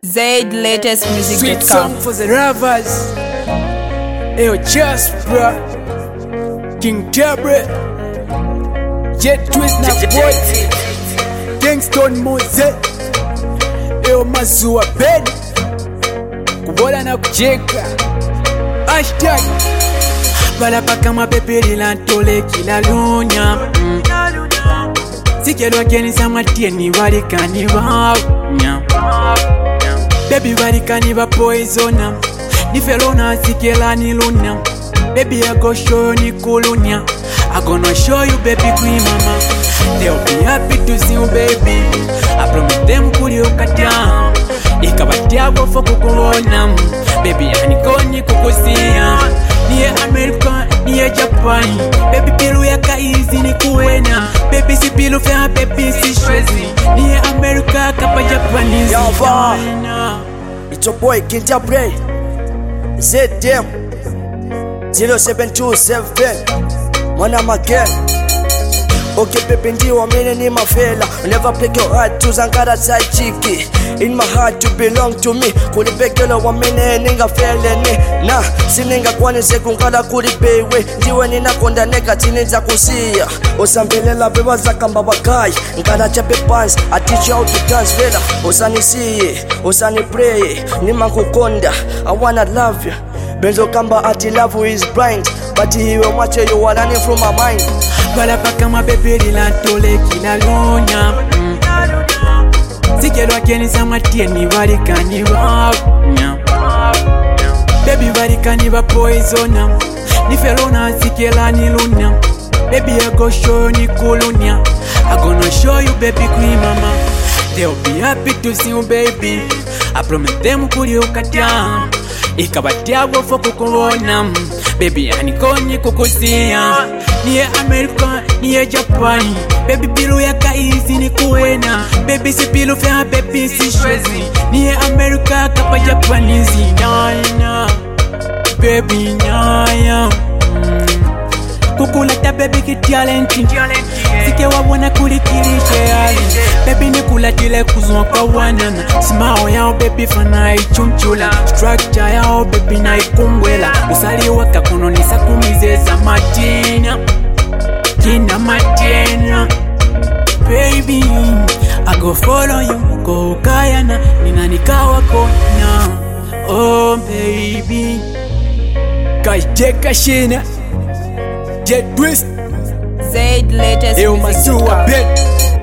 ZLatestmusic.com. Sweet song for the lovers. Eyo Jasper, King Tabret, Jet Twist na Boy, Kingston Mose, Eyo Mazua Ben, kubola na kucheka. Hashtag balapaka mapeperi lantole kila lunya. Sikelwa kenisa matieni walikani wawnya. Baby walikani wa poisona. Nifelona sikela ni luna. Baby I go show you ni kulunya. I gonna show you baby queen mama. They'll be happy to see you baby. I promise them kuli ukata. Ikabatia wafo kukuona. Baby anikoni kukusia. Niye America, niye Japan. Baby pilu ya kaizi ni kuwena. Baby si pilu fea, baby si shwezi. Niye America kapa Japanese. Yava, it's your boy King Tabret. ZM 0727 Mwana Maken. Okay baby ndiwa mine ni mafela. Never break your heart to zangara side chiki. In my heart you belong to me. Kulipekelo wa mine ninga fele ni. Na sininga kwani sekungala kulipewe. Ndiwe nina konda neka tini za kusia. Osambelela bewa za kamba wakai. Nkala chepe pants I teach you how to dance vela. Osani siye, osani pray. Nima kukonda, I wanna love you. Benzo kamba ati love is blind. But hiwe mwache you are running from my mind. Balapaka mapeperi lantole kila lunya. Sikelwa kenisa matieni walikani wawnya. Baby walikani wa poisona. Nifelona sikela ni luna. Baby I go show you ni kulunya. I gonna show you baby queen mama. They'll be happy to see you baby. I promise them kuli ukata. Ikabatia wafo kukuona. Baby anikoni kukusia. Niye America, niye Japan. Baby pilu ya kaizi ni kuwena. Baby si pilu fea, baby si shwezi. Niye America kapa Japanese. Nyaya, baby nyaya. Kukulata baby ki talenti. Sike wabona kulikilishe hali. Baby ni kulatile kuzwa kwa wanana. Simao yao baby fana ichunchula. Structure yao baby na ikumbwela. Usali waka kunonisa kumizeza matina. Kina matina. Baby I go follow you. Go kayana. Nina nikawa kona. Oh baby Kajeka shina Jet Twist, Eyo Mazua ZLatestmusic.com. Ben.